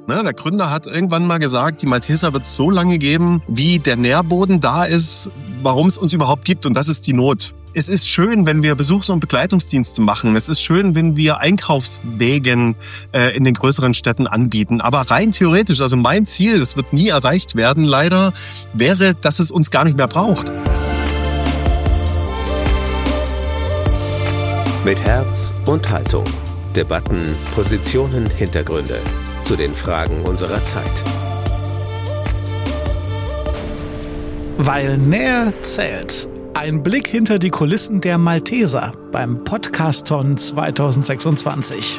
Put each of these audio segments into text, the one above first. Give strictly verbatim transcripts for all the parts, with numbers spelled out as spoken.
Ne? Der Gründer hat irgendwann mal gesagt, die Malteser wird es so lange geben, wie der Nährboden da ist, warum es uns überhaupt gibt. Und das ist die Not. Es ist schön, wenn wir Besuchs- und Begleitungsdienste machen. Es ist schön, wenn wir Einkaufswegen äh, in den größeren Städten anbieten. Aber rein theoretisch, also mein Ziel, das wird nie erreicht werden, leider, wäre, dass es uns gar nicht mehr braucht. Mit Herz und Haltung. Debatten, Positionen, Hintergründe zu den Fragen unserer Zeit. Weil Nähe zählt. Ein Blick hinter die Kulissen der Malteser beim Podcaston zwanzig sechsundzwanzig.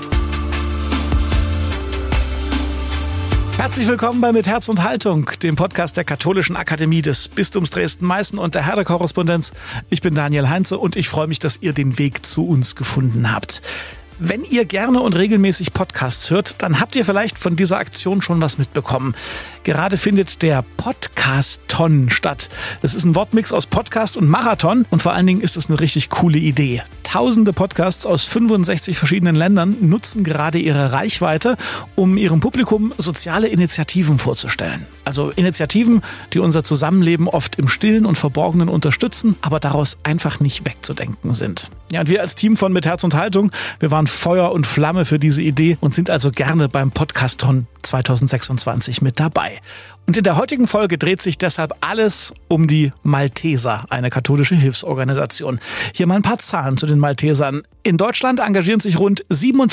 Herzlich willkommen bei Mit Herz und Haltung, dem Podcast der Katholischen Akademie des Bistums Dresden-Meißen und der Herde-Korrespondenz. Ich bin Daniel Heinze und ich freue mich, dass ihr den Weg zu uns gefunden habt. Wenn ihr gerne und regelmäßig Podcasts hört, dann habt ihr vielleicht von dieser Aktion schon was mitbekommen. Gerade findet der Podcaston statt. Das ist ein Wortmix aus Podcast und Marathon und vor allen Dingen ist es eine richtig coole Idee. Tausende Podcasts aus fünfundsechzig verschiedenen Ländern nutzen gerade ihre Reichweite, um ihrem Publikum soziale Initiativen vorzustellen. Also Initiativen, die unser Zusammenleben oft im Stillen und Verborgenen unterstützen, aber daraus einfach nicht wegzudenken sind. Ja, und wir als Team von Mit Herz und Haltung, wir waren Feuer und Flamme für diese Idee und sind also gerne beim Podcaston zwanzig sechsundzwanzig mit dabei. Und in der heutigen Folge dreht sich deshalb alles um die Malteser, eine katholische Hilfsorganisation. Hier mal ein paar Zahlen zu den Maltesern. In Deutschland engagieren sich rund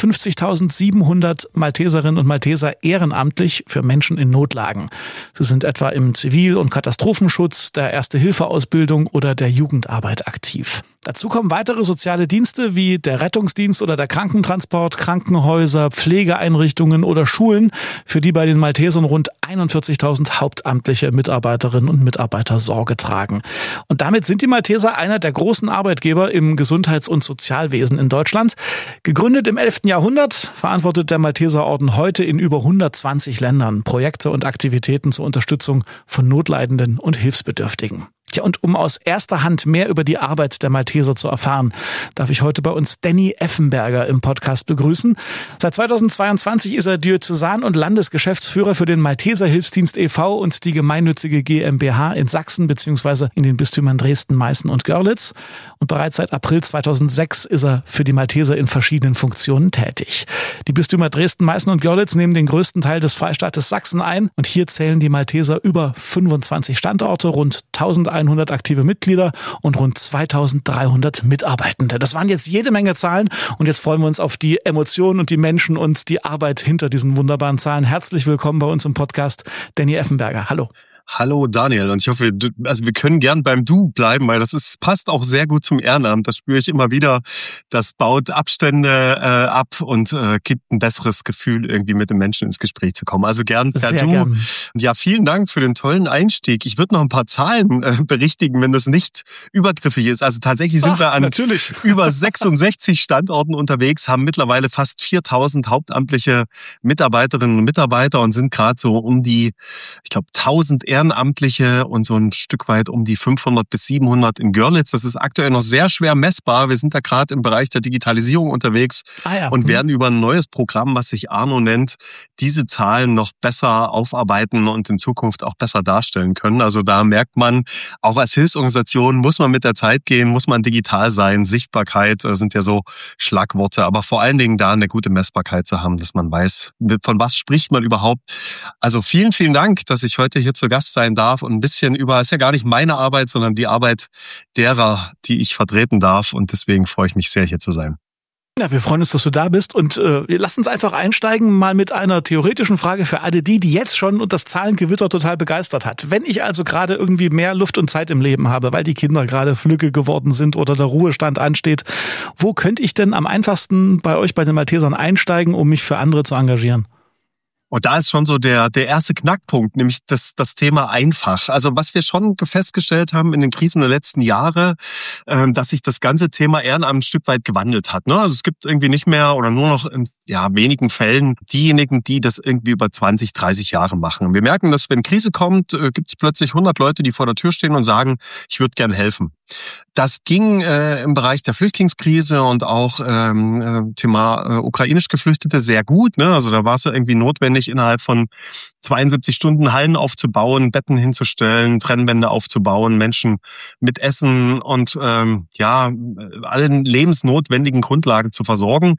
siebenundfünfzigtausendsiebenhundert Malteserinnen und Malteser ehrenamtlich für Menschen in Notlagen. Sie sind etwa im Zivil- und Katastrophenschutz, der Erste-Hilfe-Ausbildung oder der Jugendarbeit aktiv. Dazu kommen weitere soziale Dienste wie der Rettungsdienst oder der Krankentransport, Krankenhäuser, Pflegeeinrichtungen oder Schulen, für die bei den Maltesern rund einundvierzigtausend hauptamtliche Mitarbeiterinnen und Mitarbeiter Sorge tragen. Und damit sind die Malteser einer der großen Arbeitgeber im Gesundheits- und Sozialwesen in Deutschland. Gegründet im elften Jahrhundert, verantwortet der Malteserorden heute in über hundertzwanzig Ländern Projekte und Aktivitäten zur Unterstützung von Notleidenden und Hilfsbedürftigen. Tja, und um aus erster Hand mehr über die Arbeit der Malteser zu erfahren, darf ich heute bei uns Danny Effenberger im Podcast begrüßen. Seit zweitausendzweiundzwanzig ist er Diözesan- und Landesgeschäftsführer für den Malteser Hilfsdienst e V und die gemeinnützige GmbH in Sachsen bzw. in den Bistümern Dresden, Meißen und Görlitz. Und bereits seit April zweitausendsechs ist er für die Malteser in verschiedenen Funktionen tätig. Die Bistümer Dresden, Meißen und Görlitz nehmen den größten Teil des Freistaates Sachsen ein und hier zählen die Malteser über fünfundzwanzig Standorte, rund eintausendeinhundert aktive Mitglieder und rund zweitausenddreihundert Mitarbeitende. Das waren jetzt jede Menge Zahlen und jetzt freuen wir uns auf die Emotionen und die Menschen und die Arbeit hinter diesen wunderbaren Zahlen. Herzlich willkommen bei uns im Podcast, Danny Effenberger. Hallo. Hallo Daniel, und ich hoffe, du, also wir können gern beim Du bleiben, weil das ist passt auch sehr gut zum Ehrenamt. Das spüre ich immer wieder. Das baut Abstände äh, ab und äh, gibt ein besseres Gefühl, irgendwie mit den Menschen ins Gespräch zu kommen. Also gern per sehr Du. Gern. Ja, vielen Dank für den tollen Einstieg. Ich würde noch ein paar Zahlen äh, berichtigen, wenn das nicht übergriffig ist. Also tatsächlich sind Ach, wir an natürlich. über sechsundsechzig Standorten unterwegs, haben mittlerweile fast viertausend hauptamtliche Mitarbeiterinnen und Mitarbeiter und sind gerade so um die, ich glaube, tausend Ehrenamtliche und so ein Stück weit um die fünfhundert bis siebenhundert in Görlitz. Das ist aktuell noch sehr schwer messbar. Wir sind da gerade im Bereich der Digitalisierung unterwegs ah ja. und werden über ein neues Programm, was sich Arno nennt, diese Zahlen noch besser aufarbeiten und in Zukunft auch besser darstellen können. Also da merkt man, auch als Hilfsorganisation muss man mit der Zeit gehen, muss man digital sein. Sichtbarkeit sind ja so Schlagworte, aber vor allen Dingen da eine gute Messbarkeit zu haben, dass man weiß, von was spricht man überhaupt. Also vielen, vielen Dank, dass ich heute hier zu Gast sein darf und ein bisschen über, ist ja gar nicht meine Arbeit, sondern die Arbeit derer, die ich vertreten darf, und deswegen freue ich mich sehr, hier zu sein. Ja, wir freuen uns, dass du da bist und äh, lass uns einfach einsteigen mal mit einer theoretischen Frage für alle die, die jetzt schon und das Zahlengewitter total begeistert hat. Wenn ich also gerade irgendwie mehr Luft und Zeit im Leben habe, weil die Kinder gerade flügge geworden sind oder der Ruhestand ansteht, wo könnte ich denn am einfachsten bei euch bei den Maltesern einsteigen, um mich für andere zu engagieren? Und da ist schon so der der erste Knackpunkt, nämlich das das Thema einfach. Also was wir schon festgestellt haben in den Krisen der letzten Jahre, äh, dass sich das ganze Thema Ehrenamt ein Stück weit gewandelt hat. Ne? Also es gibt irgendwie nicht mehr oder nur noch in ja, wenigen Fällen diejenigen, die das irgendwie über zwanzig, dreißig Jahre machen. Und wir merken, dass wenn Krise kommt, äh, gibt es plötzlich hundert Leute, die vor der Tür stehen und sagen, ich würde gern helfen. Das ging äh, im Bereich der Flüchtlingskrise und auch ähm, Thema äh, ukrainisch Geflüchtete sehr gut. Ne? Also da war es ja irgendwie notwendig, innerhalb von zweiundsiebzig Stunden Hallen aufzubauen, Betten hinzustellen, Trennwände aufzubauen, Menschen mit Essen und ähm, ja allen lebensnotwendigen Grundlagen zu versorgen.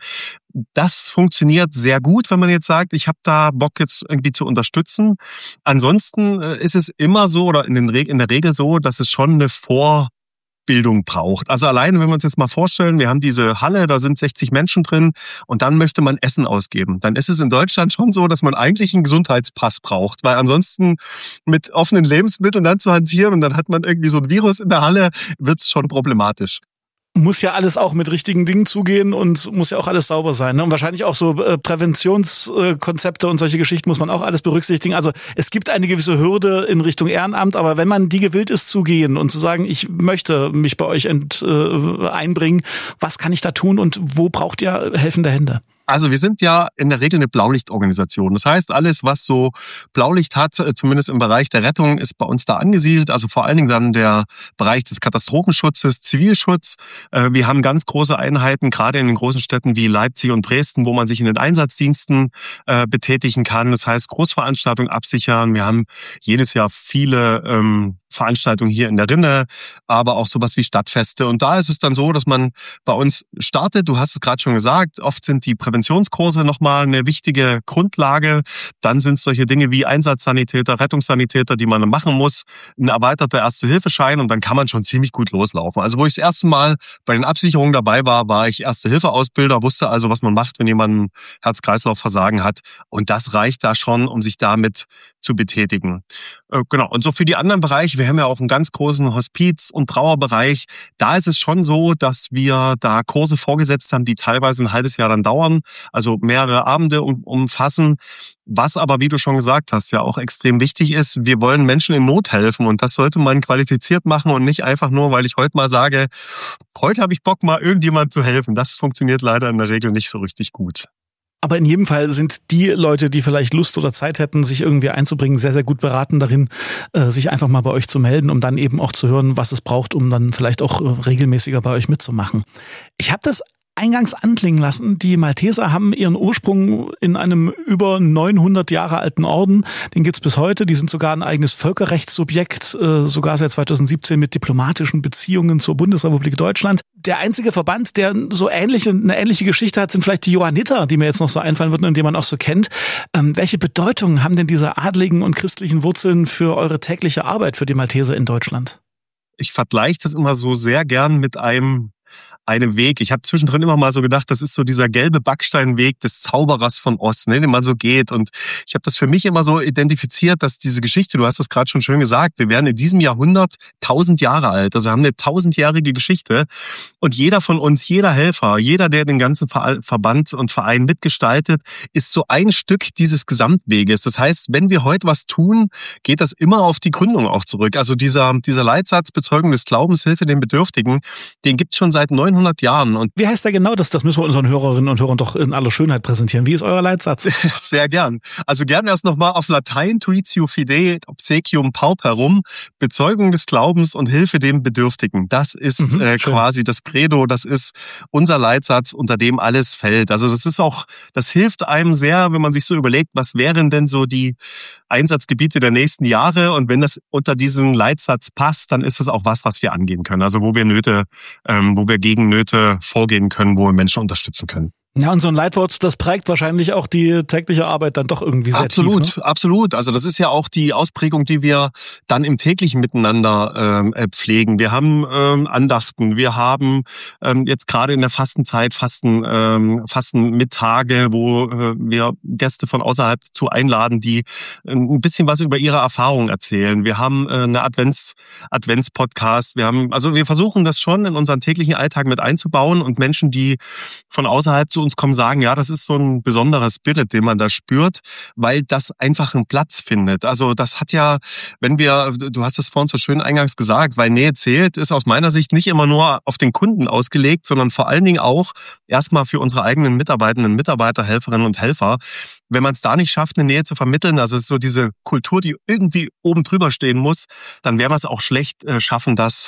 Das funktioniert sehr gut, wenn man jetzt sagt, ich habe da Bock jetzt irgendwie zu unterstützen. Ansonsten äh, ist es immer so oder in, den Re- in der Regel so, dass es schon eine Vor Bildung braucht. Also alleine, wenn wir uns jetzt mal vorstellen, wir haben diese Halle, da sind sechzig Menschen drin und dann möchte man Essen ausgeben. Dann ist es in Deutschland schon so, dass man eigentlich einen Gesundheitspass braucht, weil ansonsten mit offenen Lebensmitteln dann zu hantieren und dann hat man irgendwie so ein Virus in der Halle, wird es schon problematisch. Muss ja alles auch mit richtigen Dingen zugehen und muss ja auch alles sauber sein. Ne? Und wahrscheinlich auch so äh, Präventionskonzepte und solche Geschichten muss man auch alles berücksichtigen. Also es gibt eine gewisse Hürde in Richtung Ehrenamt, aber wenn man die gewillt ist zu gehen und zu sagen, ich möchte mich bei euch ent, äh, einbringen, was kann ich da tun und wo braucht ihr helfende Hände? Also wir sind ja in der Regel eine Blaulichtorganisation. Das heißt, alles, was so Blaulicht hat, zumindest im Bereich der Rettung, ist bei uns da angesiedelt. Also vor allen Dingen dann der Bereich des Katastrophenschutzes, Zivilschutz. Wir haben ganz große Einheiten, gerade in den großen Städten wie Leipzig und Dresden, wo man sich in den Einsatzdiensten betätigen kann. Das heißt, Großveranstaltungen absichern. Wir haben jedes Jahr viele ähm, Veranstaltungen hier in der Rinne, aber auch sowas wie Stadtfeste. Und da ist es dann so, dass man bei uns startet. Du hast es gerade schon gesagt, oft sind die Präventionskurse nochmal eine wichtige Grundlage. Dann sind es solche Dinge wie Einsatzsanitäter, Rettungssanitäter, die man machen muss, ein erweiterter Erste-Hilfe-Schein und dann kann man schon ziemlich gut loslaufen. Also wo ich das erste Mal bei den Absicherungen dabei war, war ich Erste-Hilfe-Ausbilder, wusste also, was man macht, wenn jemand ein Herz-Kreislauf-Versagen hat. Und das reicht da schon, um sich damit zu betätigen. Äh, genau. Und so für die anderen Bereiche, wir haben ja auch einen ganz großen Hospiz- und Trauerbereich. Da ist es schon so, dass wir da Kurse vorgesetzt haben, die teilweise ein halbes Jahr dann dauern, also mehrere Abende um, umfassen. Was aber, wie du schon gesagt hast, ja auch extrem wichtig ist, wir wollen Menschen in Not helfen und das sollte man qualifiziert machen und nicht einfach nur, weil ich heute mal sage, heute habe ich Bock, mal irgendjemand zu helfen. Das funktioniert leider in der Regel nicht so richtig gut. Aber in jedem Fall sind die Leute, die vielleicht Lust oder Zeit hätten, sich irgendwie einzubringen, sehr, sehr gut beraten darin, sich einfach mal bei euch zu melden, um dann eben auch zu hören, was es braucht, um dann vielleicht auch regelmäßiger bei euch mitzumachen. Ich habe das eingangs anklingen lassen, die Malteser haben ihren Ursprung in einem über neunhundert Jahre alten Orden. Den gibt's bis heute. Die sind sogar ein eigenes Völkerrechtssubjekt, sogar seit zweitausendsiebzehn mit diplomatischen Beziehungen zur Bundesrepublik Deutschland. Der einzige Verband, der so ähnliche, eine ähnliche Geschichte hat, sind vielleicht die Johanniter, die mir jetzt noch so einfallen würden und die man auch so kennt. Ähm, welche Bedeutung haben denn diese adligen und christlichen Wurzeln für eure tägliche Arbeit für die Malteser in Deutschland? Ich vergleiche das immer so sehr gern mit einem einem Weg. Ich habe zwischendrin immer mal so gedacht, das ist so dieser gelbe Backsteinweg des Zauberers von Oz, ne, den man so geht. Und ich habe das für mich immer so identifiziert, dass diese Geschichte, du hast das gerade schon schön gesagt, wir werden in diesem Jahrhundert tausend Jahre alt. Also wir haben eine tausendjährige Geschichte. Und jeder von uns, jeder Helfer, jeder, der den ganzen Verband und Verein mitgestaltet, ist so ein Stück dieses Gesamtweges. Das heißt, wenn wir heute was tun, geht das immer auf die Gründung auch zurück. Also dieser, dieser Leitsatz Bezeugung des Glaubens, Hilfe den Bedürftigen, den gibt's schon seit neunhundert Jahren. Und wie heißt der genau? Das, das müssen wir unseren Hörerinnen und Hörern doch in aller Schönheit präsentieren. Wie ist euer Leitsatz? Sehr gern. Also gern erst nochmal auf Latein, Tuitio Fidei, Obsequium Pauperum, Bezeugung des Glaubens und Hilfe dem Bedürftigen. Das ist mhm, äh, quasi das Credo, das ist unser Leitsatz, unter dem alles fällt. Also das ist auch, das hilft einem sehr, wenn man sich so überlegt, was wären denn so die Einsatzgebiete der nächsten Jahre, und wenn das unter diesen Leitsatz passt, dann ist das auch was, was wir angehen können. Also wo wir Nöte, ähm, wo wir gegen Nöte vorgehen können, wo wir Menschen unterstützen können. Ja, und so ein Leitwort, das prägt wahrscheinlich auch die tägliche Arbeit dann doch irgendwie sehr absolut, tief, ne? Absolut. Also das ist ja auch die Ausprägung, die wir dann im täglichen Miteinander ähm, pflegen. Wir haben ähm, Andachten, wir haben ähm, jetzt gerade in der Fastenzeit Fasten, ähm, Fastenmittage, wo äh, wir Gäste von außerhalb zu einladen, die äh, ein bisschen was über ihre Erfahrungen erzählen. Wir haben äh, eine Advents Advents-Podcast. Wir haben, also wir versuchen das schon in unseren täglichen Alltag mit einzubauen, und Menschen, die von außerhalb zu uns kommen, sagen, ja, das ist so ein besonderer Spirit, den man da spürt, weil das einfach einen Platz findet. Also das hat ja, wenn wir, du hast das vorhin so schön eingangs gesagt, weil Nähe zählt, ist aus meiner Sicht nicht immer nur auf den Kunden ausgelegt, sondern vor allen Dingen auch erstmal für unsere eigenen Mitarbeitenden, Mitarbeiter, Helferinnen und Helfer. Wenn man es da nicht schafft, eine Nähe zu vermitteln, also es ist so diese Kultur, die irgendwie oben drüber stehen muss, dann werden wir es auch schlecht äh, schaffen, das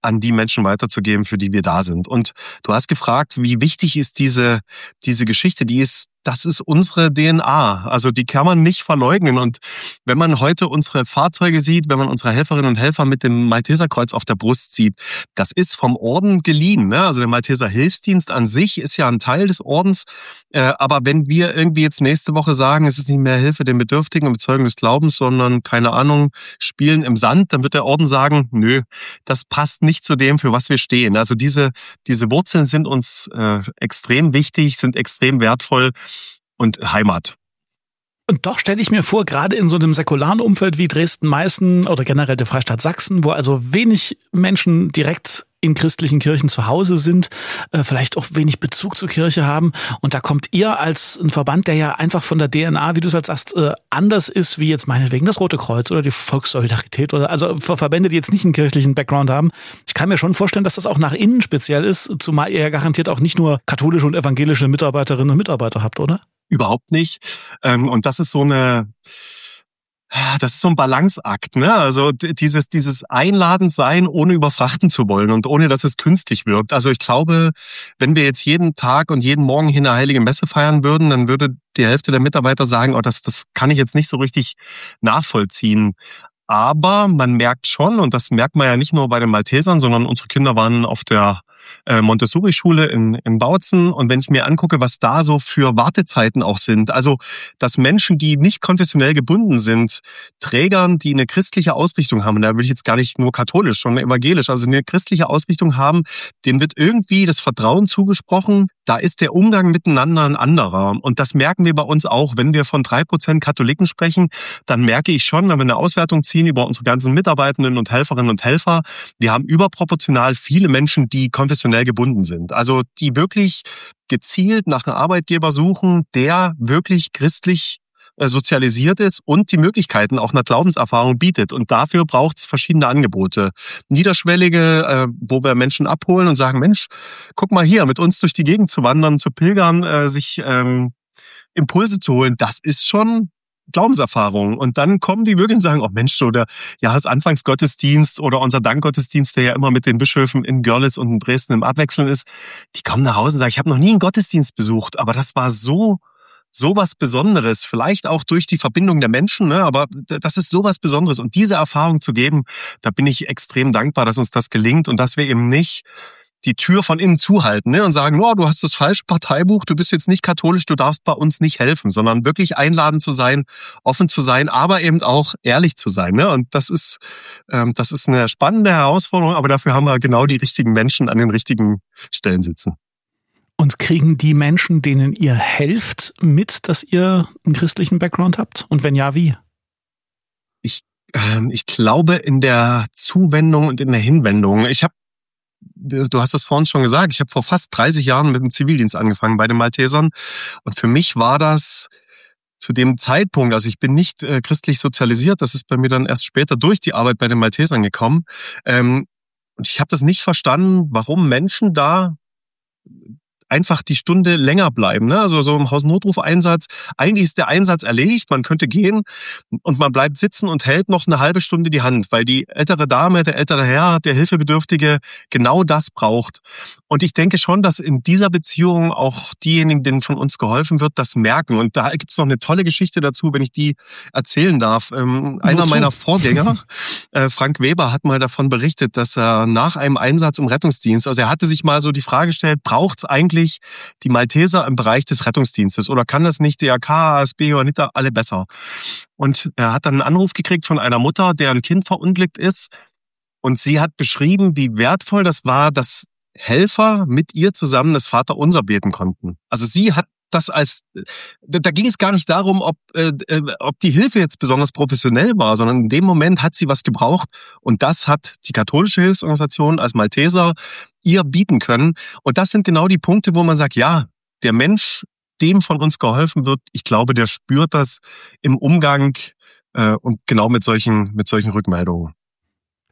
an die Menschen weiterzugeben, für die wir da sind. Und du hast gefragt, wie wichtig ist diese, diese Geschichte, die ist, das ist unsere D N A. Also die kann man nicht verleugnen. Und wenn man heute unsere Fahrzeuge sieht, wenn man unsere Helferinnen und Helfer mit dem Malteserkreuz auf der Brust sieht, das ist vom Orden geliehen. Ne? Also der Malteser Hilfsdienst an sich ist ja ein Teil des Ordens. Äh, aber wenn wir irgendwie jetzt nächste Woche sagen, es ist nicht mehr Hilfe den Bedürftigen und Bezeugung des Glaubens, sondern, keine Ahnung, Spielen im Sand, dann wird der Orden sagen, nö, das passt nicht zu dem, für was wir stehen. Also diese, diese Wurzeln sind uns äh, extrem wichtig, sind extrem wertvoll. Und Heimat. Und doch stelle ich mir vor, gerade in so einem säkularen Umfeld wie Dresden-Meißen oder generell der Freistaat Sachsen, wo also wenig Menschen direkt in christlichen Kirchen zu Hause sind, äh, vielleicht auch wenig Bezug zur Kirche haben. Und da kommt ihr als ein Verband, der ja einfach von der D N A, wie du es halt sagst, äh, anders ist, wie jetzt meinetwegen das Rote Kreuz oder die Volkssolidarität oder also für Verbände, die jetzt nicht einen kirchlichen Background haben. Ich kann mir schon vorstellen, dass das auch nach innen speziell ist, zumal ihr ja garantiert auch nicht nur katholische und evangelische Mitarbeiterinnen und Mitarbeiter habt, oder? Überhaupt nicht. Und das ist so eine, das ist so ein Balanceakt, ne? Also dieses, dieses Einladend sein, ohne überfrachten zu wollen und ohne, dass es künstlich wirkt. Also ich glaube, wenn wir jetzt jeden Tag und jeden Morgen hier eine heilige Messe feiern würden, dann würde die Hälfte der Mitarbeiter sagen, oh, das, das kann ich jetzt nicht so richtig nachvollziehen. Aber man merkt schon, und das merkt man ja nicht nur bei den Maltesern, sondern unsere Kinder waren auf der Montessori-Schule in, in Bautzen. Und wenn ich mir angucke, was da so für Wartezeiten auch sind, also dass Menschen, die nicht konfessionell gebunden sind, Trägern, die eine christliche Ausrichtung haben, und da will ich jetzt gar nicht nur katholisch, sondern evangelisch, also eine christliche Ausrichtung haben, denen wird irgendwie das Vertrauen zugesprochen, da ist der Umgang miteinander ein anderer. Und das merken wir bei uns auch. Wenn wir von drei Prozent Katholiken sprechen, dann merke ich schon, wenn wir eine Auswertung ziehen über unsere ganzen Mitarbeitenden und Helferinnen und Helfer, wir haben überproportional viele Menschen, die konfessionell gebunden sind. Also die wirklich gezielt nach einem Arbeitgeber suchen, der wirklich christlich sozialisiert ist und die Möglichkeiten auch einer Glaubenserfahrung bietet. Und dafür braucht es verschiedene Angebote. Niederschwellige, äh, wo wir Menschen abholen und sagen, Mensch, guck mal hier, mit uns durch die Gegend zu wandern, zu pilgern, äh, sich ähm, Impulse zu holen, das ist schon Glaubenserfahrung. Und dann kommen die wirklich und sagen, oh Mensch, oder Jahresanfangsgottesdienst oder unser Dankgottesdienst, der ja immer mit den Bischöfen in Görlitz und in Dresden im Abwechseln ist, die kommen nach Hause und sagen, ich habe noch nie einen Gottesdienst besucht, aber das war so sowas Besonderes, vielleicht auch durch die Verbindung der Menschen, ne? Aber das ist sowas Besonderes. Und diese Erfahrung zu geben, da bin ich extrem dankbar, dass uns das gelingt und dass wir eben nicht die Tür von innen zuhalten, ne? Und sagen, oh, du hast das falsche Parteibuch, du bist jetzt nicht katholisch, du darfst bei uns nicht helfen, sondern wirklich einladend zu sein, offen zu sein, aber eben auch ehrlich zu sein, ne? Und das ist, ähm, das ist eine spannende Herausforderung, aber dafür haben wir genau die richtigen Menschen an den richtigen Stellen sitzen. Und kriegen die Menschen, denen ihr helft, mit, dass ihr einen christlichen Background habt? Und wenn ja, wie? Ich, ähm, ich glaube in der Zuwendung und in der Hinwendung. Ich habe, du hast das vorhin schon gesagt, ich habe vor fast dreißig Jahren mit dem Zivildienst angefangen bei den Maltesern. Und für mich war das zu dem Zeitpunkt, also ich bin nicht äh, christlich sozialisiert, das ist bei mir dann erst später durch die Arbeit bei den Maltesern gekommen. Ähm, und ich habe das nicht verstanden, warum Menschen da einfach die Stunde länger bleiben, ne? Also so im Hausnotrufeinsatz. Eigentlich ist der Einsatz erledigt, man könnte gehen und man bleibt sitzen und hält noch eine halbe Stunde die Hand, weil die ältere Dame, der ältere Herr, der Hilfebedürftige genau das braucht. Und ich denke schon, dass in dieser Beziehung auch diejenigen, denen von uns geholfen wird, das merken. Und da gibt's noch eine tolle Geschichte dazu, wenn ich die erzählen darf. Ähm, einer meiner Vorgänger, äh, Frank Weber, hat mal davon berichtet, dass er nach einem Einsatz im Rettungsdienst, also er hatte sich mal so die Frage gestellt, braucht's eigentlich die Malteser im Bereich des Rettungsdienstes oder kann das nicht D R K, A S B, Johanniter alle besser? Und er hat dann einen Anruf gekriegt von einer Mutter, deren Kind verunglückt ist und sie hat beschrieben, wie wertvoll das war, dass Helfer mit ihr zusammen das Vaterunser beten konnten. Also sie hat das als, da ging es gar nicht darum, ob, äh, ob die Hilfe jetzt besonders professionell war, sondern in dem Moment hat sie was gebraucht und das hat die katholische Hilfsorganisation als Malteser ihr bieten können. Und das sind genau die Punkte, wo man sagt, ja, der Mensch, dem von uns geholfen wird, ich glaube, der spürt das im Umgang äh, und genau mit solchen, mit solchen Rückmeldungen.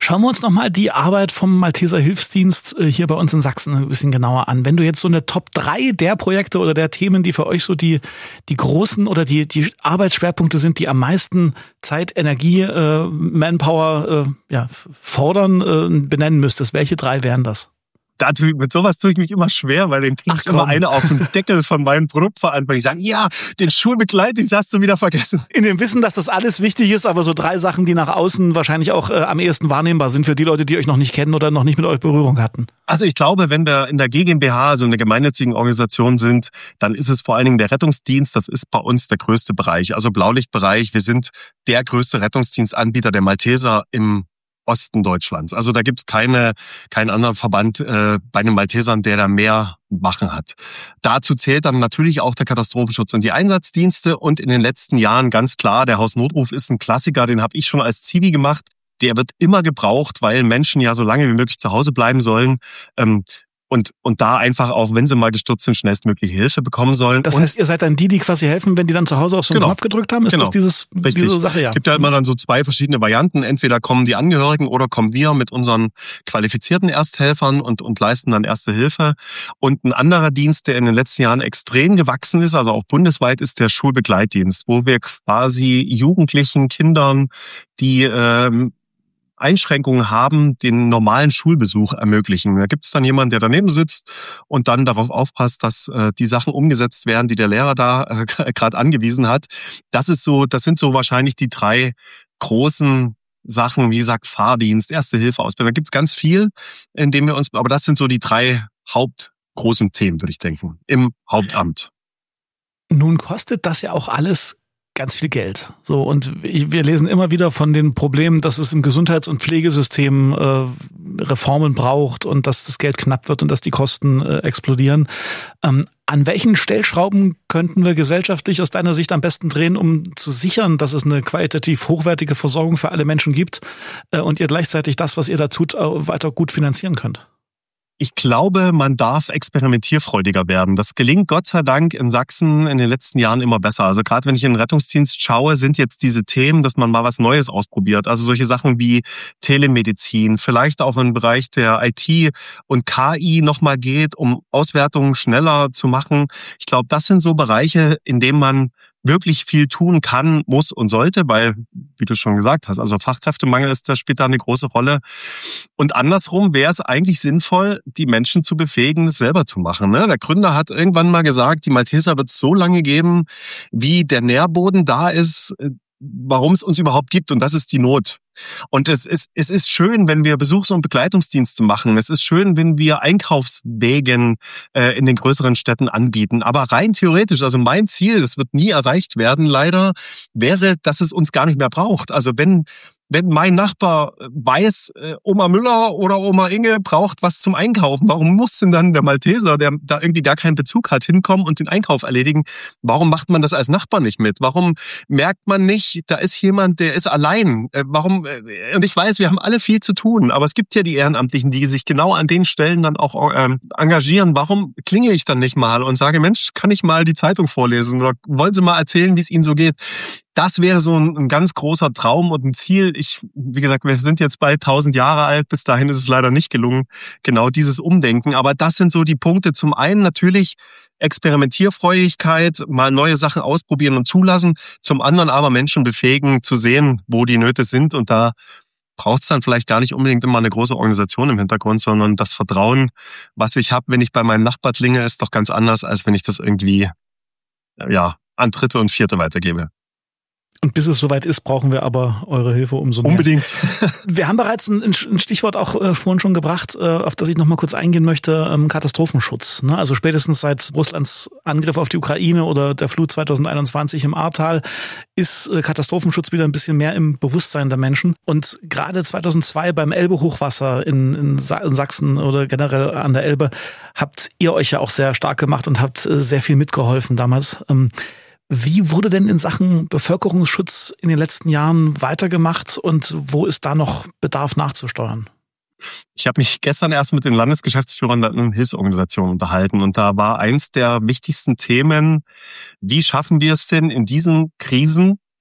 Schauen wir uns nochmal die Arbeit vom Malteser Hilfsdienst hier bei uns in Sachsen ein bisschen genauer an. Wenn du jetzt so eine Top drei der Projekte oder der Themen, die für euch so die, die großen oder die, die Arbeitsschwerpunkte sind, die am meisten Zeit, Energie, äh, Manpower äh, ja, fordern, äh, benennen müsstest, welche drei wären das? Da, mit sowas tue ich mich immer schwer, weil dann kriege ich immer eine auf den Deckel von meinen Produktverantwortlichen. Ich sage, ja, den Schulbegleitdienst hast du wieder vergessen. In dem Wissen, dass das alles wichtig ist, aber so drei Sachen, die nach außen wahrscheinlich auch äh, am ehesten wahrnehmbar sind für die Leute, die euch noch nicht kennen oder noch nicht mit euch Berührung hatten. Also ich glaube, wenn wir in der G GmbH, also in der gemeinnützigen Organisation sind, dann ist es vor allen Dingen der Rettungsdienst. Das ist bei uns der größte Bereich, also Blaulichtbereich. Wir sind der größte Rettungsdienstanbieter der Malteser im Osten Deutschlands. Also da gibt's keine, keinen anderen Verband äh, bei den Maltesern, der da mehr Wachen hat. Dazu zählt dann natürlich auch der Katastrophenschutz und die Einsatzdienste und in den letzten Jahren ganz klar, der Hausnotruf ist ein Klassiker, den habe ich schon als Zivi gemacht. Der wird immer gebraucht, weil Menschen ja so lange wie möglich zu Hause bleiben sollen. Ähm, Und, und da einfach auch, wenn sie mal gestürzt sind, schnellstmögliche Hilfe bekommen sollen. Das heißt, ihr seid dann die, die quasi helfen, wenn die dann zu Hause auf so einen genau. Knopf gedrückt haben? Ist genau. das dieses, diese Sache? Ja. Es gibt ja immer dann so zwei verschiedene Varianten. Entweder kommen die Angehörigen oder kommen wir mit unseren qualifizierten Ersthelfern und, und leisten dann Erste Hilfe. Und ein anderer Dienst, der in den letzten Jahren extrem gewachsen ist, also auch bundesweit, ist der Schulbegleitdienst, wo wir quasi Jugendlichen, Kindern, die ähm, Einschränkungen haben, den normalen Schulbesuch ermöglichen. Da gibt es dann jemanden, der daneben sitzt und dann darauf aufpasst, dass äh, die Sachen umgesetzt werden, die der Lehrer da äh, gerade angewiesen hat. Das ist so, das sind so wahrscheinlich die drei großen Sachen, wie gesagt, Fahrdienst, Erste Hilfe, Ausbildung. Da gibt es ganz viel, in dem wir uns, aber das sind so die drei hauptgroßen Themen, würde ich denken, im Hauptamt. Nun kostet das ja auch alles ganz viel Geld. So, und wir lesen immer wieder von den Problemen, dass es im Gesundheits- und Pflegesystem äh, Reformen braucht und dass das Geld knapp wird und dass die Kosten äh, explodieren. Ähm, an welchen Stellschrauben könnten wir gesellschaftlich aus deiner Sicht am besten drehen, um zu sichern, dass es eine qualitativ hochwertige Versorgung für alle Menschen gibt äh, und ihr gleichzeitig das, was ihr da tut, äh, weiter gut finanzieren könnt? Ich glaube, man darf experimentierfreudiger werden. Das gelingt Gott sei Dank in Sachsen in den letzten Jahren immer besser. Also gerade wenn ich in den Rettungsdienst schaue, sind jetzt diese Themen, dass man mal was Neues ausprobiert. Also solche Sachen wie Telemedizin, vielleicht auch im Bereich der I T und K I nochmal geht, um Auswertungen schneller zu machen. Ich glaube, das sind so Bereiche, in denen man wirklich viel tun kann, muss und sollte, weil, wie du schon gesagt hast, also Fachkräftemangel ist, das spielt da eine große Rolle. Und andersrum wäre es eigentlich sinnvoll, die Menschen zu befähigen, es selber zu machen. Ne? Der Gründer hat irgendwann mal gesagt, die Malteser wird es so lange geben, wie der Nährboden da ist, warum es uns überhaupt gibt, und das ist die Not. Und es ist, es ist schön, wenn wir Besuchs- und Begleitungsdienste machen. Es ist schön, wenn wir Einkaufswegen äh, in den größeren Städten anbieten. Aber rein theoretisch, also mein Ziel, das wird nie erreicht werden, leider, wäre, dass es uns gar nicht mehr braucht. Also wenn Wenn mein Nachbar weiß, äh, Oma Müller oder Oma Inge braucht was zum Einkaufen, warum muss denn dann der Malteser, der da irgendwie gar keinen Bezug hat, hinkommen und den Einkauf erledigen? Warum macht man das als Nachbar nicht mit? Warum merkt man nicht, da ist jemand, der ist allein? Äh, warum? Äh, und ich weiß, wir haben alle viel zu tun, aber es gibt ja die Ehrenamtlichen, die sich genau an den Stellen dann auch äh, engagieren. Warum klingel ich dann nicht mal und sage, Mensch, kann ich mal die Zeitung vorlesen oder wollen Sie mal erzählen, wie es Ihnen so geht? Das wäre so ein, ein ganz großer Traum und ein Ziel. Ich, wie gesagt, wir sind jetzt bald tausend Jahre alt. Bis dahin ist es leider nicht gelungen, genau dieses Umdenken. Aber das sind so die Punkte. Zum einen natürlich Experimentierfreudigkeit, mal neue Sachen ausprobieren und zulassen. Zum anderen aber Menschen befähigen, zu sehen, wo die Nöte sind. Und da braucht es dann vielleicht gar nicht unbedingt immer eine große Organisation im Hintergrund, sondern das Vertrauen, was ich habe, wenn ich bei meinem Nachbar klinge, ist doch ganz anders, als wenn ich das irgendwie ja an Dritte und Vierte weitergebe. Und bis es soweit ist, brauchen wir aber eure Hilfe umso mehr. Unbedingt. Wir haben bereits ein, ein Stichwort auch äh, vorhin schon gebracht, äh, auf das ich noch mal kurz eingehen möchte, ähm, Katastrophenschutz. Ne? Also spätestens seit Russlands Angriff auf die Ukraine oder der Flut zwanzig einundzwanzig im Ahrtal ist äh, Katastrophenschutz wieder ein bisschen mehr im Bewusstsein der Menschen. Und gerade zweitausendzwei beim Elbe-Hochwasser in, in, Sa- in Sachsen oder generell an der Elbe habt ihr euch ja auch sehr stark gemacht und habt äh, sehr viel mitgeholfen damals. Ähm, Wie wurde denn in Sachen Bevölkerungsschutz in den letzten Jahren weitergemacht und wo ist da noch Bedarf nachzusteuern? Ich habe mich gestern erst mit den Landesgeschäftsführern der Hilfsorganisationen unterhalten und da war eins der wichtigsten Themen, wie schaffen wir es denn in diesen Krisen,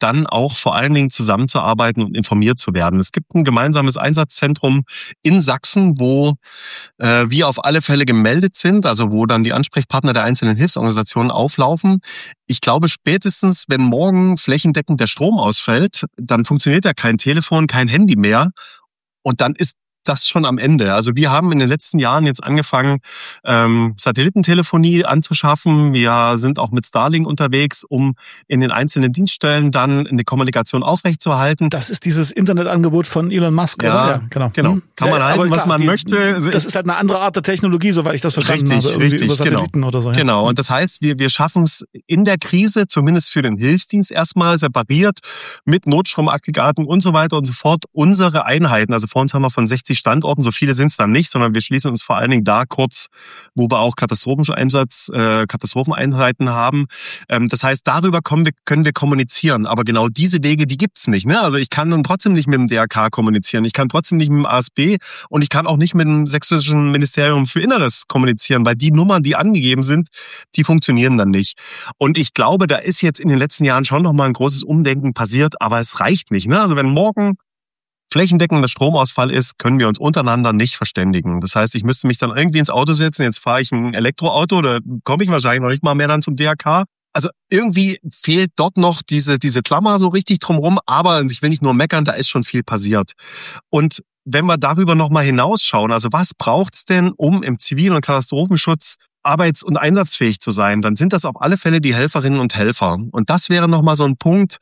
dann auch vor allen Dingen zusammenzuarbeiten und informiert zu werden. Es gibt ein gemeinsames Einsatzzentrum in Sachsen, wo äh, wir auf alle Fälle gemeldet sind, also wo dann die Ansprechpartner der einzelnen Hilfsorganisationen auflaufen. Ich glaube, spätestens, wenn morgen flächendeckend der Strom ausfällt, dann funktioniert ja kein Telefon, kein Handy mehr. Und dann ist das schon am Ende. Also wir haben in den letzten Jahren jetzt angefangen, ähm, Satellitentelefonie anzuschaffen. Wir sind auch mit Starlink unterwegs, um in den einzelnen Dienststellen dann eine Kommunikation aufrechtzuerhalten. Das ist dieses Internetangebot von Elon Musk, ja, oder? Ja, genau. genau. Hm. Kann man ja, halten, was klar, man die, möchte. Das ist halt eine andere Art der Technologie, soweit ich das verstanden richtig, habe. Richtig, über Satelliten genau. oder so. Ja. Genau. Und das heißt, wir, wir schaffen es in der Krise, zumindest für den Hilfsdienst erstmal separiert mit Notstromaggregaten und so weiter und so fort, unsere Einheiten. Also vor uns haben wir von sechzig Standorten, so viele sind es dann nicht, sondern wir schließen uns vor allen Dingen da kurz, wo wir auch Katastropheneinsatz, äh, Katastropheneinheiten haben. Ähm, das heißt, darüber kommen wir, können wir kommunizieren. Aber genau diese Wege, die gibt's nicht. Ne? Also ich kann dann trotzdem nicht mit dem D R K kommunizieren. Ich kann trotzdem nicht mit dem A S B und ich kann auch nicht mit dem Sächsischen Ministerium für Inneres kommunizieren, weil die Nummern, die angegeben sind, die funktionieren dann nicht. Und ich glaube, da ist jetzt in den letzten Jahren schon nochmal ein großes Umdenken passiert, aber es reicht nicht. Ne? Also wenn morgen flächendeckender Stromausfall ist, können wir uns untereinander nicht verständigen. Das heißt, ich müsste mich dann irgendwie ins Auto setzen, jetzt fahre ich ein Elektroauto, da komme ich wahrscheinlich noch nicht mal mehr dann zum D R K. Also irgendwie fehlt dort noch diese diese Klammer so richtig drumherum, aber ich will nicht nur meckern, da ist schon viel passiert. Und wenn wir darüber nochmal hinausschauen, also was braucht's denn, um im Zivil- und Katastrophenschutz arbeits- und einsatzfähig zu sein, dann sind das auf alle Fälle die Helferinnen und Helfer. Und das wäre nochmal so ein Punkt,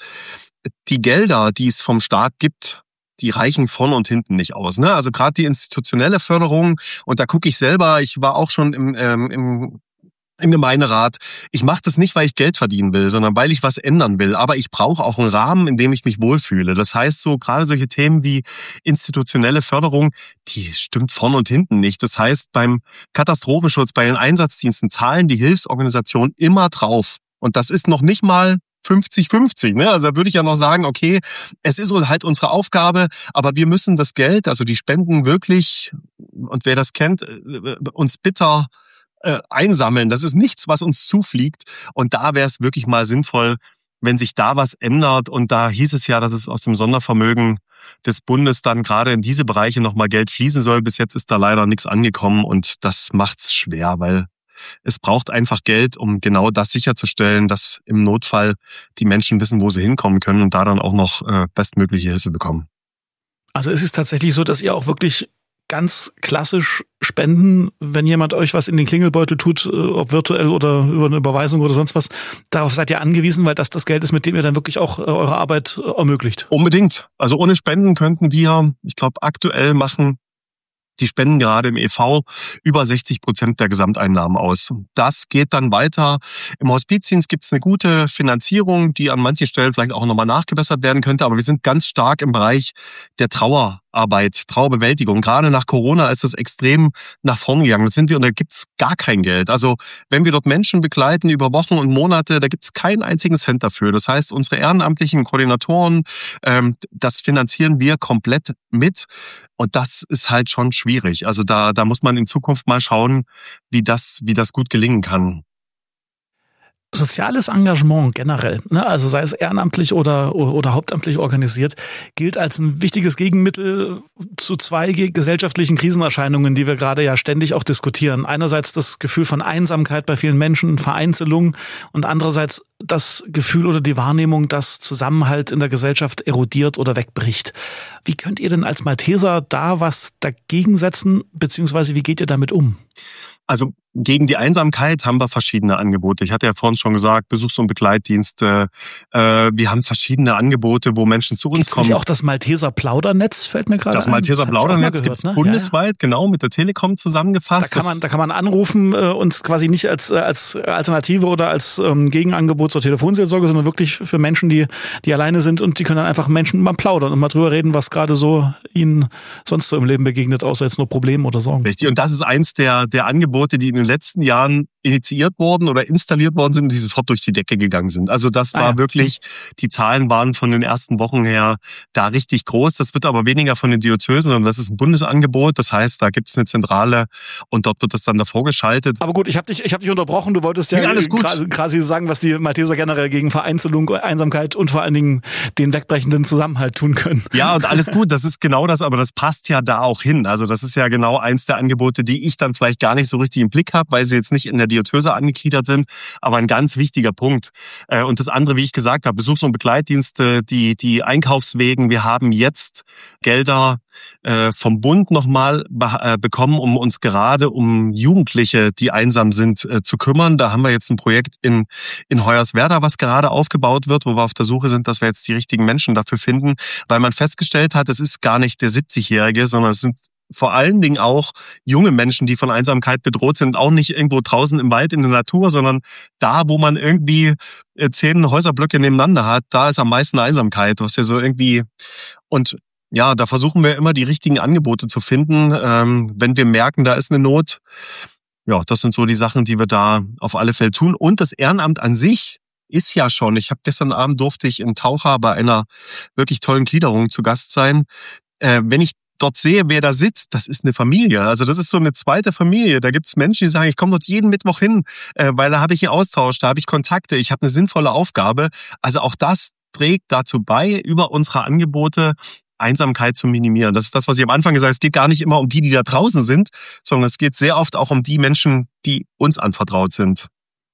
die Gelder, die es vom Staat gibt, die reichen vorn und hinten nicht aus. Ne? Also gerade die institutionelle Förderung, und da gucke ich selber, ich war auch schon im, ähm, im, im Gemeinderat, ich mache das nicht, weil ich Geld verdienen will, sondern weil ich was ändern will. Aber ich brauche auch einen Rahmen, in dem ich mich wohlfühle. Das heißt, so gerade solche Themen wie institutionelle Förderung, die stimmt vorn und hinten nicht. Das heißt, beim Katastrophenschutz, bei den Einsatzdiensten zahlen die Hilfsorganisationen immer drauf. Und das ist noch nicht mal fünfzig fünfzig, ne? Also da würde ich ja noch sagen, okay, es ist halt unsere Aufgabe, aber wir müssen das Geld, also die Spenden wirklich, und wer das kennt, uns bitter äh, einsammeln. Das ist nichts, was uns zufliegt. Und da wäre es wirklich mal sinnvoll, wenn sich da was ändert. Und da hieß es ja, dass es aus dem Sondervermögen des Bundes dann gerade in diese Bereiche nochmal Geld fließen soll. Bis jetzt ist da leider nichts angekommen und das macht's schwer, weil es braucht einfach Geld, um genau das sicherzustellen, dass im Notfall die Menschen wissen, wo sie hinkommen können und da dann auch noch äh, bestmögliche Hilfe bekommen. Also es ist tatsächlich so, dass ihr auch wirklich ganz klassisch spenden, wenn jemand euch was in den Klingelbeutel tut, ob virtuell oder über eine Überweisung oder sonst was, darauf seid ihr angewiesen, weil das das Geld ist, mit dem ihr dann wirklich auch eure Arbeit ermöglicht. Unbedingt. Also ohne Spenden könnten wir, ich glaube, aktuell machen die Spenden gerade im E V über sechzig Prozent der Gesamteinnahmen aus. Das geht dann weiter. Im Hospizdienst gibt es eine gute Finanzierung, die an manchen Stellen vielleicht auch nochmal nachgebessert werden könnte. Aber wir sind ganz stark im Bereich der Trauerarbeit, Trauerbewältigung. Gerade nach Corona ist das extrem nach vorn gegangen. Das sind wir und da gibt's gar kein Geld. Also wenn wir dort Menschen begleiten über Wochen und Monate, da gibt's keinen einzigen Cent dafür. Das heißt, unsere ehrenamtlichen Koordinatoren, ähm, das finanzieren wir komplett mit. Und das ist halt schon schwierig. Also da, da muss man in Zukunft mal schauen, wie das, wie das gut gelingen kann. Soziales Engagement generell, ne, also sei es ehrenamtlich oder, oder hauptamtlich organisiert, gilt als ein wichtiges Gegenmittel zu zwei gesellschaftlichen Krisenerscheinungen, die wir gerade ja ständig auch diskutieren. Einerseits das Gefühl von Einsamkeit bei vielen Menschen, Vereinzelung und andererseits das Gefühl oder die Wahrnehmung, dass Zusammenhalt in der Gesellschaft erodiert oder wegbricht. Wie könnt ihr denn als Malteser da was dagegen setzen, beziehungsweise wie geht ihr damit um? Also gegen die Einsamkeit haben wir verschiedene Angebote. Ich hatte ja vorhin schon gesagt, Besuchs- und Begleitdienste. Äh, wir haben verschiedene Angebote, wo Menschen zu uns Gibt's kommen. Nicht auch das Malteser Plaudernetz fällt mir gerade Das ein. Malteser Plaudernetz gibt es ne? bundesweit, ja, ja. genau, mit der Telekom zusammengefasst. Da kann man, da kann man anrufen äh, und quasi nicht als, äh, als Alternative oder als ähm, Gegenangebot zur Telefonseelsorge, sondern wirklich für Menschen, die, die alleine sind und die können dann einfach Menschen mal plaudern und mal drüber reden, was gerade so ihnen sonst so im Leben begegnet, außer jetzt nur Probleme oder Sorgen. Richtig, und das ist eins der, der Angebote, die in den letzten Jahren initiiert worden oder installiert worden sind und die sofort durch die Decke gegangen sind. Also das war ah, ja. wirklich, die Zahlen waren von den ersten Wochen her da richtig groß. Das wird aber weniger von den Diözesen, sondern das ist ein Bundesangebot. Das heißt, da gibt es eine Zentrale und dort wird das dann davor geschaltet. Aber gut, ich habe dich, ich hab dich unterbrochen. Du wolltest ja, ja quasi sagen, was die Malteser generell gegen Vereinzelung, Einsamkeit und vor allen Dingen den wegbrechenden Zusammenhalt tun können. Ja, und alles gut. Das ist genau das, aber das passt ja da auch hin. Also das ist ja genau eins der Angebote, die ich dann vielleicht gar nicht so richtig im Blick habe, weil sie jetzt nicht in der Diözese angegliedert sind, aber ein ganz wichtiger Punkt. Und das andere, wie ich gesagt habe, Besuchs- und Begleitdienste, die die Einkaufswegen. Wir haben jetzt Gelder vom Bund nochmal bekommen, um uns gerade um Jugendliche, die einsam sind, zu kümmern. Da haben wir jetzt ein Projekt in in Hoyerswerda, was gerade aufgebaut wird, wo wir auf der Suche sind, dass wir jetzt die richtigen Menschen dafür finden, weil man festgestellt hat, es ist gar nicht der siebzigjährige, sondern es sind vor allen Dingen auch junge Menschen, die von Einsamkeit bedroht sind, auch nicht irgendwo draußen im Wald in der Natur, sondern da, wo man irgendwie zehn Häuserblöcke nebeneinander hat, da ist am meisten Einsamkeit, was ja so irgendwie und ja, da versuchen wir immer die richtigen Angebote zu finden, ähm, wenn wir merken, da ist eine Not. Ja, das sind so die Sachen, die wir da auf alle Fälle tun. Und das Ehrenamt an sich ist ja schon, ich habe gestern Abend durfte ich in Taucha bei einer wirklich tollen Gliederung zu Gast sein. Äh, wenn ich dort sehe, wer da sitzt, das ist eine Familie. Also das ist so eine zweite Familie. Da gibt's Menschen, die sagen, ich komme dort jeden Mittwoch hin, äh, weil da habe ich einen Austausch, da habe ich Kontakte, ich habe eine sinnvolle Aufgabe. Also auch das trägt dazu bei, über unsere Angebote Einsamkeit zu minimieren. Das ist das, was ich am Anfang gesagt habe. Es geht gar nicht immer um die, die da draußen sind, sondern es geht sehr oft auch um die Menschen, die uns anvertraut sind.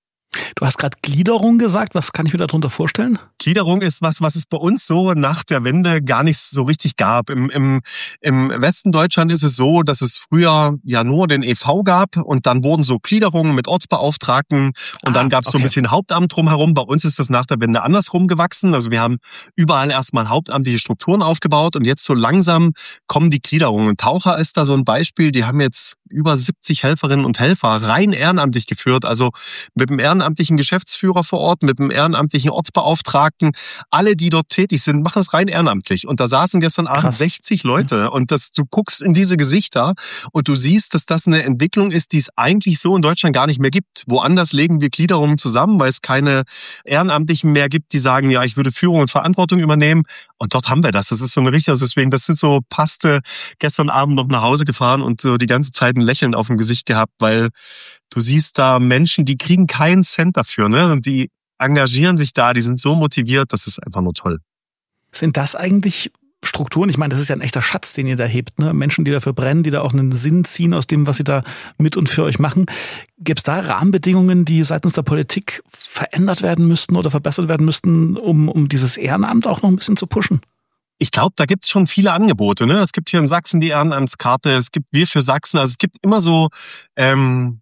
Du hast gerade Gliederung gesagt. Was kann ich mir darunter vorstellen? Gliederung ist was, was es bei uns so nach der Wende gar nicht so richtig gab. Im, im, im Westen Deutschland ist es so, dass es früher ja nur den E V gab und dann wurden so Gliederungen mit Ortsbeauftragten und ah, dann gab es okay. so ein bisschen Hauptamt drumherum. Bei uns ist das nach der Wende andersrum gewachsen. Also wir haben überall erstmal hauptamtliche Strukturen aufgebaut und jetzt so langsam kommen die Gliederungen. Und Taucha ist da so ein Beispiel. Die haben jetzt über siebzig Helferinnen und Helfer rein ehrenamtlich geführt. Also mit dem ehrenamtlichen Geschäftsführer vor Ort, mit dem ehrenamtlichen Ortsbeauftragten. Alle, die dort tätig sind, machen es rein ehrenamtlich. Und da saßen gestern Abend Krass. sechzig Leute. Und das, du guckst in diese Gesichter und du siehst, dass das eine Entwicklung ist, die es eigentlich so in Deutschland gar nicht mehr gibt. Woanders legen wir Gliederungen zusammen, weil es keine Ehrenamtlichen mehr gibt, die sagen, ja, ich würde Führung und Verantwortung übernehmen. Und dort haben wir das. Das ist so eine richtige, also deswegen, das sind so, passte gestern Abend noch nach Hause gefahren und so die ganze Zeit ein Lächeln auf dem Gesicht gehabt, weil du siehst da Menschen, die kriegen keinen Cent dafür, ne? Und die engagieren sich da, die sind so motiviert, das ist einfach nur toll. Sind das eigentlich Strukturen? Ich meine, das ist ja ein echter Schatz, den ihr da hebt, ne? Menschen, die dafür brennen, die da auch einen Sinn ziehen aus dem, was sie da mit und für euch machen. Gäbe es da Rahmenbedingungen, die seitens der Politik verändert werden müssten oder verbessert werden müssten, um, um dieses Ehrenamt auch noch ein bisschen zu pushen? Ich glaube, da gibt's schon viele Angebote. Ne? Es gibt hier in Sachsen die Ehrenamtskarte, es gibt Wir für Sachsen. Also es gibt immer so, ähm,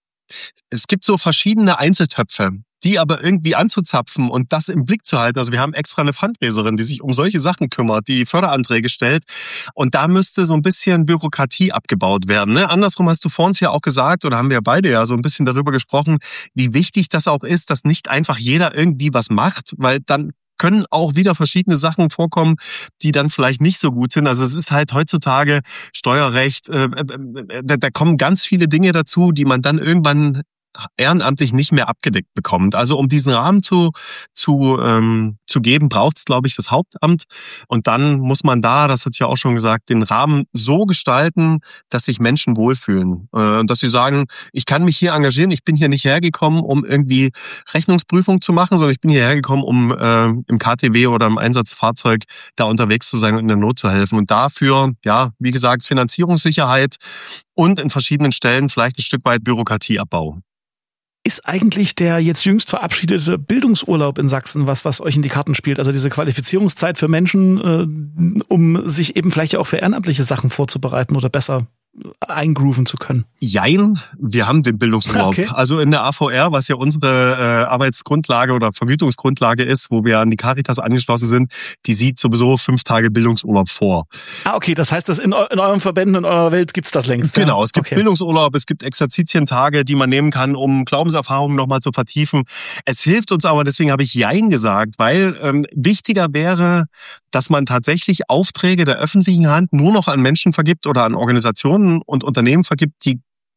es gibt so verschiedene Einzeltöpfe, die aber irgendwie anzuzapfen und das im Blick zu halten. Also wir haben extra eine Fundraiserin, die sich um solche Sachen kümmert, die Förderanträge stellt. Und da müsste so ein bisschen Bürokratie abgebaut werden. Ne? Andersrum hast du vor uns ja auch gesagt, oder haben wir beide ja so ein bisschen darüber gesprochen, wie wichtig das auch ist, dass nicht einfach jeder irgendwie was macht, weil dann können auch wieder verschiedene Sachen vorkommen, die dann vielleicht nicht so gut sind. Also es ist halt heutzutage Steuerrecht, äh, äh, da, da kommen ganz viele Dinge dazu, die man dann irgendwann ehrenamtlich nicht mehr abgedeckt bekommt. Also um diesen Rahmen zu zu ähm, zu geben, braucht es, glaube ich, das Hauptamt. Und dann muss man da, das hat ich ja auch schon gesagt, den Rahmen so gestalten, dass sich Menschen wohlfühlen. Äh, dass sie sagen, ich kann mich hier engagieren, ich bin hier nicht hergekommen, um irgendwie Rechnungsprüfung zu machen, sondern ich bin hier hergekommen, um äh, im K T W oder im Einsatzfahrzeug da unterwegs zu sein und in der Not zu helfen. Und dafür, ja, wie gesagt, Finanzierungssicherheit und in verschiedenen Stellen vielleicht ein Stück weit Bürokratieabbau. Ist eigentlich der jetzt jüngst verabschiedete Bildungsurlaub in Sachsen was, was euch in die Karten spielt? Also diese Qualifizierungszeit für Menschen, äh, um sich eben vielleicht auch für ehrenamtliche Sachen vorzubereiten oder besser eingrooven zu können? Jein, wir haben den Bildungsurlaub. Okay. Also in der A V R, was ja unsere äh, Arbeitsgrundlage oder Vergütungsgrundlage ist, wo wir an die Caritas angeschlossen sind, die sieht sowieso fünf Tage Bildungsurlaub vor. Ah, okay, das heißt, dass in, in euren Verbänden, in eurer Welt gibt's das längst. Genau, ja? es gibt okay. Bildungsurlaub, es gibt Exerzitientage, die man nehmen kann, um Glaubenserfahrungen nochmal zu vertiefen. Es hilft uns aber, deswegen habe ich Jein gesagt, weil ähm, wichtiger wäre, dass man tatsächlich Aufträge der öffentlichen Hand nur noch an Menschen vergibt oder an Organisationen und Unternehmen vergibt, die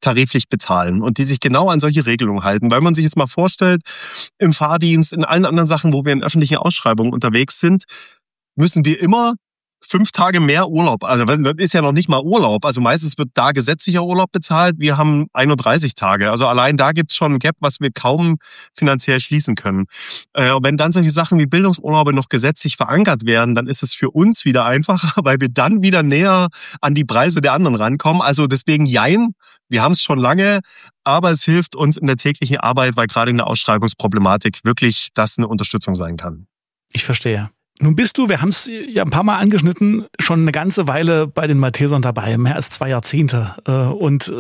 tariflich bezahlen und die sich genau an solche Regelungen halten. Weil man sich jetzt mal vorstellt, im Fahrdienst, in allen anderen Sachen, wo wir in öffentlichen Ausschreibungen unterwegs sind, müssen wir immer fünf Tage mehr Urlaub, also das ist ja noch nicht mal Urlaub, also meistens wird da gesetzlicher Urlaub bezahlt, wir haben einunddreißig Tage, also allein da gibt's schon ein Gap, was wir kaum finanziell schließen können. Äh, und wenn dann solche Sachen wie Bildungsurlaube noch gesetzlich verankert werden, dann ist es für uns wieder einfacher, weil wir dann wieder näher an die Preise der anderen rankommen, also deswegen jein, wir haben es schon lange, aber es hilft uns in der täglichen Arbeit, weil gerade in der Ausschreibungsproblematik wirklich das eine Unterstützung sein kann. Ich verstehe. Nun bist du, wir haben es ja ein paar Mal angeschnitten, schon eine ganze Weile bei den Maltesern dabei, mehr als zwei Jahrzehnte. Und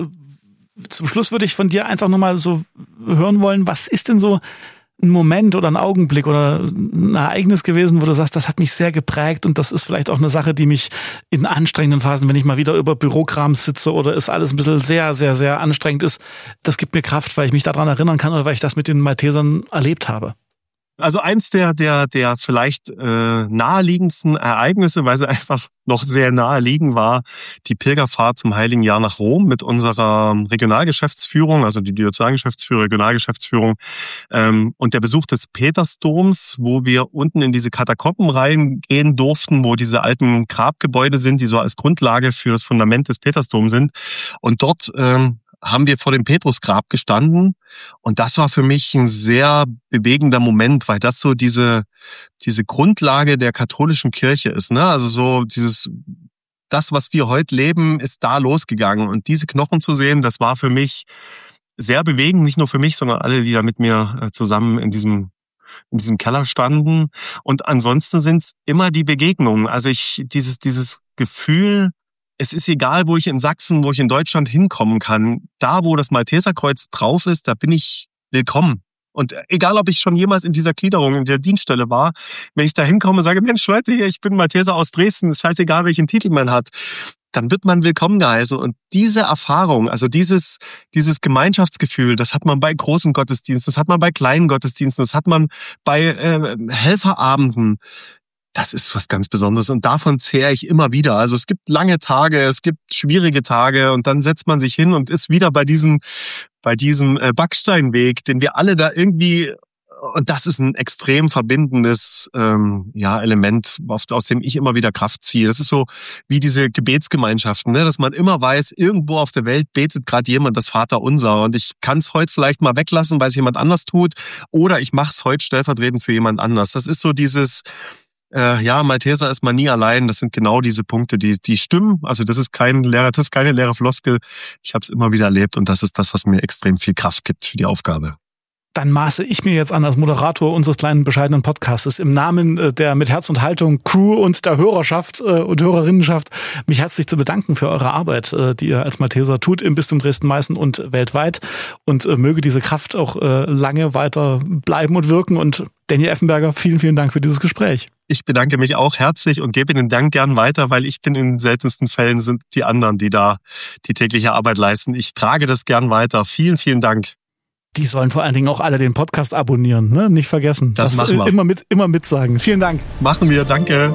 zum Schluss würde ich von dir einfach nochmal so hören wollen, was ist denn so ein Moment oder ein Augenblick oder ein Ereignis gewesen, wo du sagst, das hat mich sehr geprägt und das ist vielleicht auch eine Sache, die mich in anstrengenden Phasen, wenn ich mal wieder über Bürokram sitze oder es alles ein bisschen sehr, sehr, sehr anstrengend ist, das gibt mir Kraft, weil ich mich daran erinnern kann oder weil ich das mit den Maltesern erlebt habe. Also eins der der der vielleicht äh, naheliegendsten Ereignisse, weil sie einfach noch sehr nahe liegen, war die Pilgerfahrt zum Heiligen Jahr nach Rom mit unserer Regionalgeschäftsführung, also die Diözesangeschäftsführung, Regionalgeschäftsführung ähm, und der Besuch des Petersdoms, wo wir unten in diese Katakomben reingehen durften, wo diese alten Grabgebäude sind, die so als Grundlage für das Fundament des Petersdoms sind. Und dort ähm, haben wir vor dem Petrusgrab gestanden und das war für mich ein sehr bewegender Moment, weil das so diese diese Grundlage der katholischen Kirche ist, ne? Also so dieses das, was wir heute leben, ist da losgegangen und diese Knochen zu sehen, das war für mich sehr bewegend, nicht nur für mich, sondern alle, die da mit mir zusammen in diesem in diesem Keller standen. Und ansonsten sind's immer die Begegnungen. Also ich dieses dieses Gefühl, es ist egal, wo ich in Sachsen, wo ich in Deutschland hinkommen kann. Da, wo das Malteserkreuz drauf ist, da bin ich willkommen. Und egal, ob ich schon jemals in dieser Gliederung, in der Dienststelle war, wenn ich da hinkomme und sage, Mensch, Leute, ich bin Malteser aus Dresden, ist scheißegal, welchen Titel man hat, dann wird man willkommen geheißen. Und diese Erfahrung, also dieses dieses Gemeinschaftsgefühl, das hat man bei großen Gottesdiensten, das hat man bei kleinen Gottesdiensten, das hat man bei äh, Helferabenden. Das ist was ganz Besonderes und davon zehre ich immer wieder. Also es gibt lange Tage, es gibt schwierige Tage und dann setzt man sich hin und ist wieder bei diesem, bei diesem Backsteinweg, den wir alle da irgendwie, und das ist ein extrem verbindendes ähm, ja, Element, aus dem ich immer wieder Kraft ziehe. Das ist so wie diese Gebetsgemeinschaften, ne? Dass man immer weiß, irgendwo auf der Welt betet gerade jemand das Vaterunser und ich kann es heute vielleicht mal weglassen, weil es jemand anders tut oder ich mache es heute stellvertretend für jemand anders. Das ist so dieses Äh, ja, Malteser ist man nie allein. Das sind genau diese Punkte, die die stimmen. Also das ist kein leere, das ist keine leere Floskel. Ich habe es immer wieder erlebt und das ist das, was mir extrem viel Kraft gibt für die Aufgabe. Dann maße ich mir jetzt an, als Moderator unseres kleinen bescheidenen Podcastes im Namen der mit Herz und Haltung Crew und der Hörerschaft und Hörerinnenschaft mich herzlich zu bedanken für eure Arbeit, die ihr als Malteser tut im Bistum Dresden-Meißen und weltweit. Und möge diese Kraft auch lange weiter bleiben und wirken. Und Daniel Effenberger, vielen, vielen Dank für dieses Gespräch. Ich bedanke mich auch herzlich und gebe den Dank gern weiter, weil ich bin in den seltensten Fällen sind die anderen, die da die tägliche Arbeit leisten. Ich trage das gern weiter. Vielen, vielen Dank. Die sollen vor allen Dingen auch alle den Podcast abonnieren, ne? Nicht vergessen. Das, das machen wir. Immer mit, immer mitsagen. Vielen Dank. Machen wir, danke.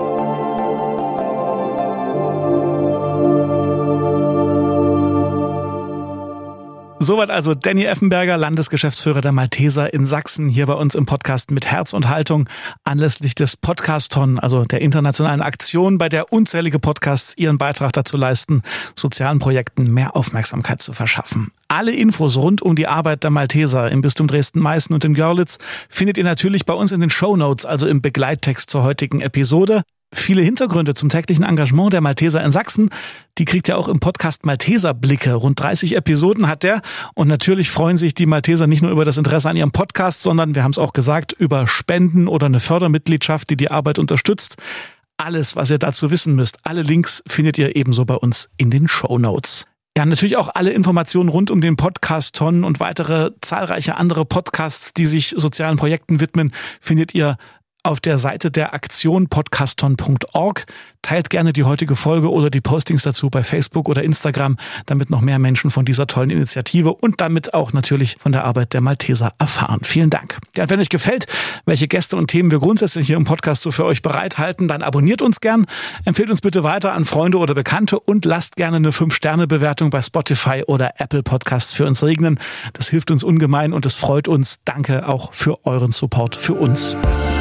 Soweit also Danny Effenberger, Landesgeschäftsführer der Malteser in Sachsen, hier bei uns im Podcast mit Herz und Haltung anlässlich des Podcast-Ton, also der internationalen Aktion, bei der unzählige Podcasts ihren Beitrag dazu leisten, sozialen Projekten mehr Aufmerksamkeit zu verschaffen. Alle Infos rund um die Arbeit der Malteser im Bistum Dresden-Meißen und in Görlitz findet ihr natürlich bei uns in den Shownotes, also im Begleittext zur heutigen Episode. Viele Hintergründe zum täglichen Engagement der Malteser in Sachsen, die kriegt ihr auch im Podcast Malteser Blicke. Rund dreißig Episoden hat der und natürlich freuen sich die Malteser nicht nur über das Interesse an ihrem Podcast, sondern, wir haben es auch gesagt, über Spenden oder eine Fördermitgliedschaft, die die Arbeit unterstützt. Alles, was ihr dazu wissen müsst, alle Links findet ihr ebenso bei uns in den Shownotes. Ja, natürlich auch alle Informationen rund um den Podcast-Ton und weitere zahlreiche andere Podcasts, die sich sozialen Projekten widmen, findet ihr auf der Seite der Aktion podcaston punkt org. Teilt gerne die heutige Folge oder die Postings dazu bei Facebook oder Instagram, damit noch mehr Menschen von dieser tollen Initiative und damit auch natürlich von der Arbeit der Malteser erfahren. Vielen Dank. Ja, und wenn euch gefällt, welche Gäste und Themen wir grundsätzlich hier im Podcast so für euch bereithalten, dann abonniert uns gern, empfehlt uns bitte weiter an Freunde oder Bekannte und lasst gerne eine fünf Sterne Bewertung bei Spotify oder Apple Podcasts für uns regnen. Das hilft uns ungemein und es freut uns. Danke auch für euren Support für uns.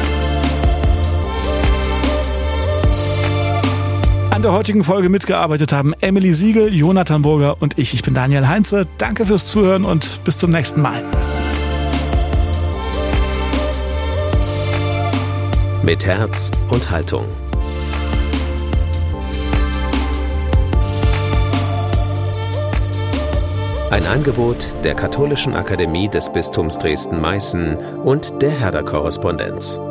An der heutigen Folge mitgearbeitet haben Emily Siegel, Jonathan Burger und ich. Ich bin Daniel Heinze. Danke fürs Zuhören und bis zum nächsten Mal. Mit Herz und Haltung. Ein Angebot der Katholischen Akademie des Bistums Dresden-Meißen und der Herder-Korrespondenz.